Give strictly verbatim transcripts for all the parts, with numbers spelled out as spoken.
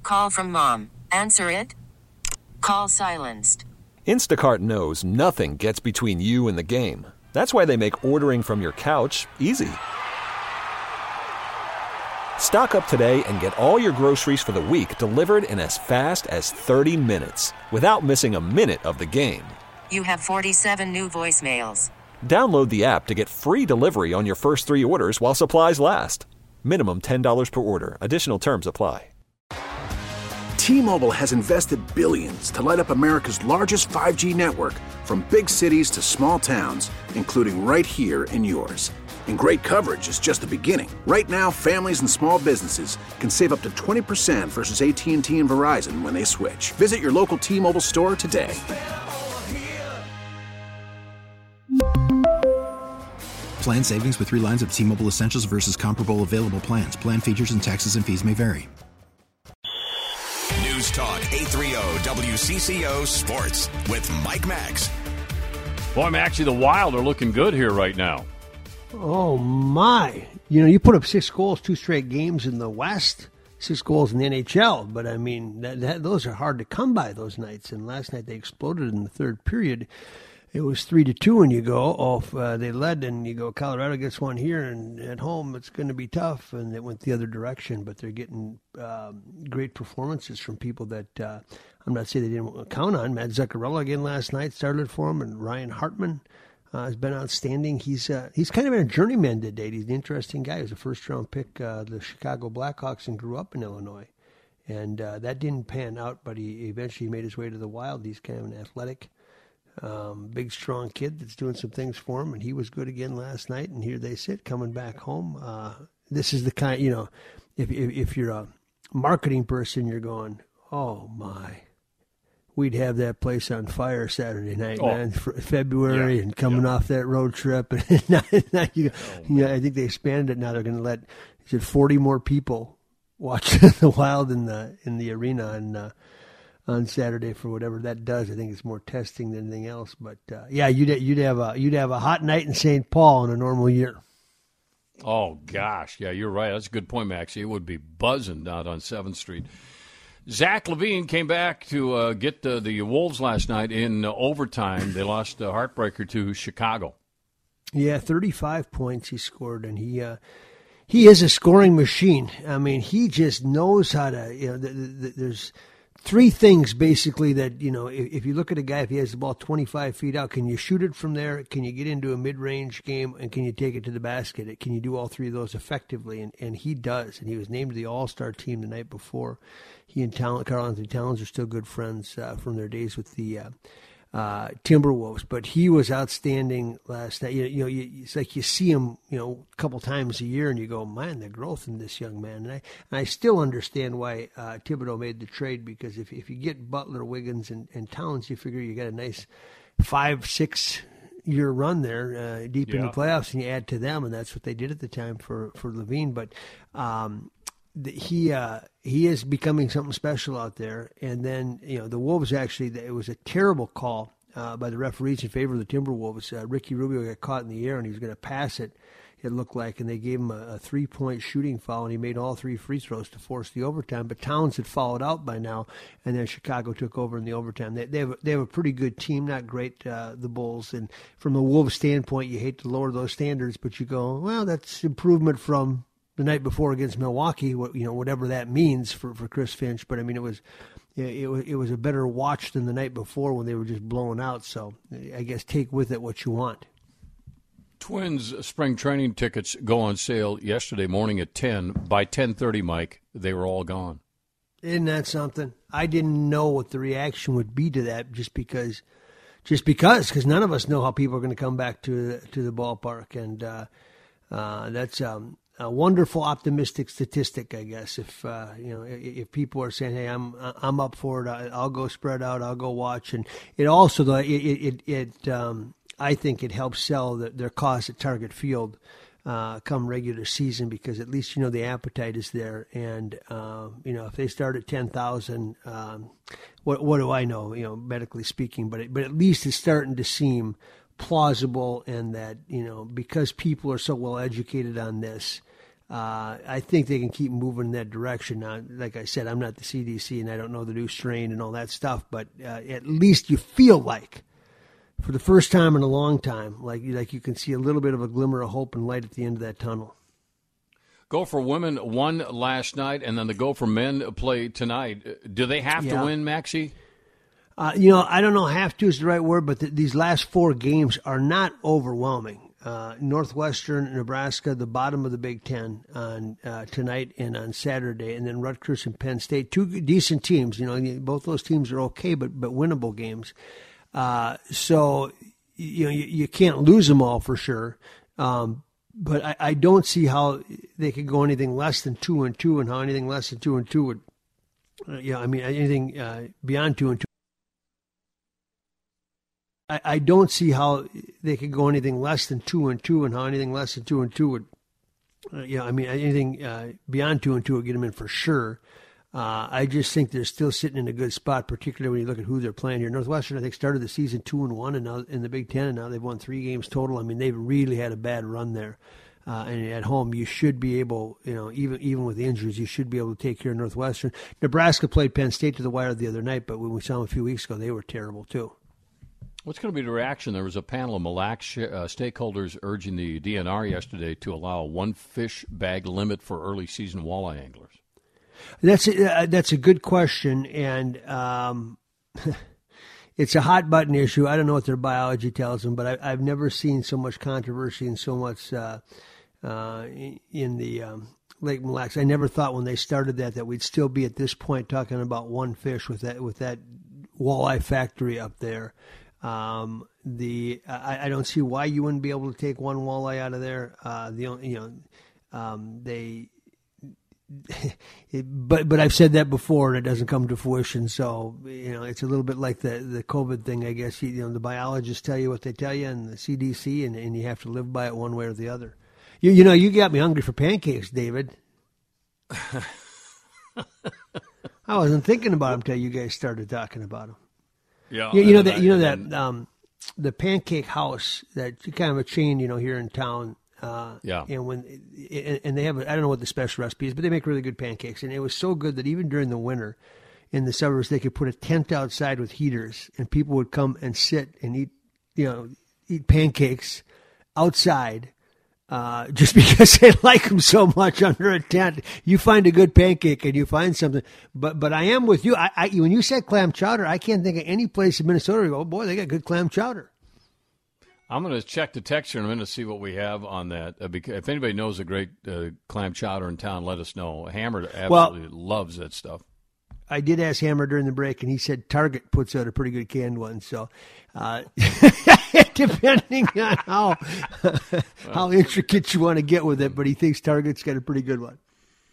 Call from mom. Answer it. Call silenced. Instacart knows nothing gets between you and the game. That's why they make ordering from your couch easy. Stock up today and get all your groceries for the week delivered in as fast as thirty minutes without missing a minute of the game. You have forty-seven new voicemails. Download the app to get free delivery on your first three orders while supplies last. Minimum ten dollars per order. Additional terms apply. T-Mobile has invested billions to light up America's largest five G network, from big cities to small towns, including right here in yours. And great coverage is just the beginning. Right now, families and small businesses can save up to twenty percent versus A T and T and Verizon when they switch. Visit your local T-Mobile store today. Plan savings with three lines of T-Mobile Essentials versus comparable available plans. Plan features and taxes and fees may vary. News Talk eight thirty W C C O Sports with Mike Max. Boy, Maxie, the Wild are looking good here right now. Oh, my. You know, you put up six goals, two straight games in the West, six goals in the N H L. But, I mean, that, that, those are hard to come by those nights. And last night they exploded in the third period. It was three to two, and you go, oh, uh, they led, and you go, Colorado gets one here, and at home it's going to be tough. And it went the other direction. But they're getting um, great performances from people that uh, I'm not saying they didn't count on. Matt Zuccarello again last night started for him, and Ryan Hartman Uh, has been outstanding. He's uh, he's kind of a journeyman to date. He's an interesting guy. He was a first-round pick, uh, the Chicago Blackhawks, and grew up in Illinois. And uh, that didn't pan out, but he eventually made his way to the Wild. He's kind of an athletic, um, big, strong kid that's doing some things for him, and he was good again last night. And here they sit, coming back home. Uh, this is the kind, you know, if, if if you're a marketing person, you're going, oh, my. We'd have that place on fire Saturday night, oh. man. F- February yeah. and coming yeah. off that road trip. And now, now you, oh, you know, I think they expanded it. Now they're going to let is it forty more people watch the Wild in the in the arena on uh, on Saturday for whatever that does. I think it's more testing than anything else. But uh, yeah, you'd you'd have a you'd have a hot night in Saint Paul in a normal year. Oh gosh, yeah, you're right. That's a good point, Maxie. It would be buzzing out on seventh Street. Zach LaVine came back to uh, get uh, the Wolves last night in uh, overtime. They lost a heartbreaker to Chicago. Yeah, thirty-five points he scored, and he uh, he is a scoring machine. I mean, he just knows how to. You know, the, the, the, there's three things basically that you know. If, if you look at a guy, if he has the ball twenty-five feet out, can you shoot it from there? Can you get into a mid-range game, and can you take it to the basket? Can you do all three of those effectively? And and he does. And he was named to the All-Star team the night before. He and Talon, Karl-Anthony Towns are still good friends uh, from their days with the uh, uh, Timberwolves. But he was outstanding last night. You, you know, you, it's like you see him, you know, a couple times a year, and you go, man, the growth in this young man. And I, and I still understand why uh, Thibodeau made the trade, because if if you get Butler, Wiggins, and, and Towns, you figure you got a nice five, six year run there uh, deep yeah. in the playoffs, and you add to them, and that's what they did at the time for for LaVine. But um, the, he uh, he is becoming something special out there. And then you know the Wolves actually, it was a terrible call uh, by the referees in favor of the Timberwolves. Uh, Ricky Rubio got caught in the air, and he was going to pass it. It looked like, and they gave him a, a three-point shooting foul, and he made all three free throws to force the overtime. But Towns had fouled out by now, and then Chicago took over in the overtime. They, they have they have a pretty good team, not great, uh, the Bulls. And from the Wolves' standpoint, you hate to lower those standards, but you go, well, that's improvement from the night before against Milwaukee. What you know, whatever that means for, for Chris Finch. But I mean, it was it, it was it was a better watch than the night before when they were just blown out. So I guess take with it what you want. Twins spring training tickets go on sale yesterday morning at ten. By ten thirty, Mike, they were all gone. Isn't that something? I didn't know what the reaction would be to that, just because, just because, because none of us know how people are going to come back to to the ballpark, and uh, uh, that's um, a wonderful, optimistic statistic, I guess. If uh, you know, if people are saying, "Hey, I'm I'm up for it. I'll go spread out. I'll go watch," and it also though it it it. it um, I think it helps sell the, their cause at Target Field uh, come regular season, because at least, you know, the appetite is there. And, uh, you know, if they start at ten thousand, um, what what do I know, you know, medically speaking, but it, but at least it's starting to seem plausible, and that, you know, because people are so well educated on this, Uh, I think they can keep moving in that direction. Now, like I said, I'm not the C D C and I don't know the new strain and all that stuff, but uh, at least you feel like, for the first time in a long time, like like you can see a little bit of a glimmer of hope and light at the end of that tunnel. Gopher women won last night, and then the Gopher men play tonight. Do they have yeah. to win, Maxie? Uh, you know, I don't know have to is the right word, but th- these last four games are not overwhelming. Uh, Northwestern, Nebraska, the bottom of the Big Ten on uh, tonight and on Saturday, and then Rutgers and Penn State, two decent teams. You know, both those teams are okay, but but winnable games. Uh, so you know, you, you can't lose them all for sure. Um, but I, I don't see how they could go anything less than two and two, and how anything less than two and two would. Uh, yeah, I mean anything uh, beyond two and two. I don't see how they could go anything less than two and two, and how anything less than two and two would, uh, you know, I mean, anything uh, beyond two and two would get them in for sure. Uh, I just think they're still sitting in a good spot, particularly when you look at who they're playing here. Northwestern, I think, started the season two and one, and now in the Big Ten, and now they've won three games total. I mean, they've really had a bad run there. Uh, and at home, you should be able, you know, even even with the injuries, you should be able to take care of Northwestern. Nebraska played Penn State to the wire the other night, but when we saw them a few weeks ago, they were terrible too. What's going to be the reaction? There was a panel of Mille Lacs uh, stakeholders urging the D N R yesterday to allow a one fish bag limit for early season walleye anglers. That's a, uh, that's a good question, and um, it's a hot button issue. I don't know what their biology tells them, but I, I've never seen so much controversy and so much uh, uh, in the um, Lake Mille Lacs. I never thought when they started that that we'd still be at this point talking about one fish with that with that walleye factory up there. Um, the I, I don't see why you wouldn't be able to take one walleye out of there. Uh, the you know um, they, it, but but I've said that before and it doesn't come to fruition. So you know it's a little bit like the the COVID thing, I guess. You, you know the biologists tell you what they tell you, and the C D C, and, and you have to live by it one way or the other. You you know you got me hungry for pancakes, David. I wasn't thinking about them until you guys started talking about them. Yeah, you, you know that I, you know then, that um, the Pancake House, that kind of a chain, you know, here in town. Uh, yeah. And when and, and they have, a, I don't know what the special recipe is, but they make really good pancakes, and it was so good that even during the winter, in the suburbs, they could put a tent outside with heaters, and people would come and sit and eat, you know, eat pancakes outside. Uh, just because they like them so much under a tent. You find a good pancake and you find something. But but I am with you. I, I when you said clam chowder, I can't think of any place in Minnesota where you go, oh boy, they got good clam chowder. I'm going to check the texture in a minute to see what we have on that. Uh, because if anybody knows a great uh, clam chowder in town, let us know. Hammer absolutely well, loves that stuff. I did ask Hammer during the break, and he said Target puts out a pretty good canned one. So, uh, depending on how how intricate you want to get with it, but he thinks Target's got a pretty good one.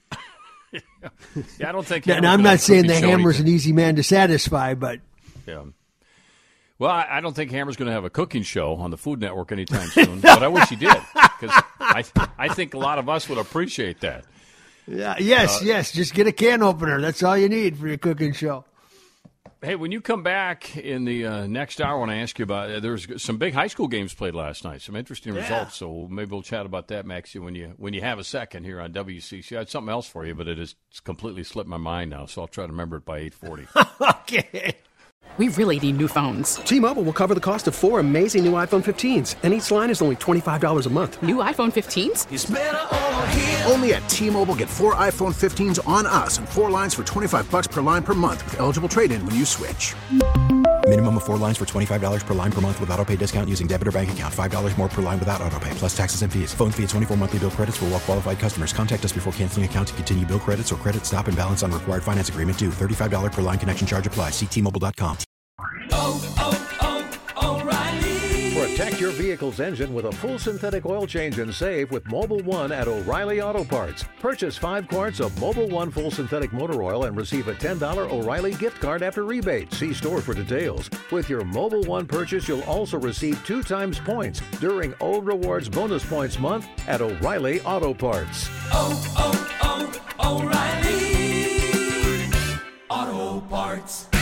Yeah, I don't think. Now, now I'm not saying the Hammer's an easy man to satisfy, but yeah. Well, I, I don't think Hammer's going to have a cooking show on the Food Network anytime soon. But I wish he did, because I I think a lot of us would appreciate that. Yeah, yes, uh, yes. Just get a can opener. That's all you need for your cooking show. Hey, when you come back in the uh, next hour, I want to ask you about uh, there's some big high school games played last night. Some interesting yeah. results. So maybe we'll chat about that, Maxie, when you when you have a second here on W C C. I had something else for you, but it has completely slipped my mind now. So I'll try to remember it by eight forty. Okay. We really need new phones. T-Mobile will cover the cost of four amazing new iPhone fifteens, and each line is only twenty-five dollars a month. New iPhone fifteens? It's better over here. Only at T-Mobile, get four iPhone fifteens on us and four lines for twenty-five dollars per line per month with eligible trade-in when you switch. Minimum of four lines for twenty-five dollars per line per month with autopay discount using debit or bank account. five dollars more per line without autopay, plus taxes and fees. Phone fee at twenty-four monthly bill credits for well-qualified customers. Contact us before canceling account to continue bill credits or credit stop and balance on required finance agreement due. thirty-five dollars per line connection charge applies. See T Mobile dot com. Oh, oh, oh, O'Reilly. Protect your vehicle's engine with a full synthetic oil change and save with Mobil one at O'Reilly Auto Parts. Purchase five quarts of Mobil one full synthetic motor oil and receive a ten dollars O'Reilly gift card after rebate. See store for details. With your Mobil one purchase, you'll also receive two times points during O Rewards Bonus Points Month at O'Reilly Auto Parts. Oh, oh, oh, O'Reilly Auto Parts.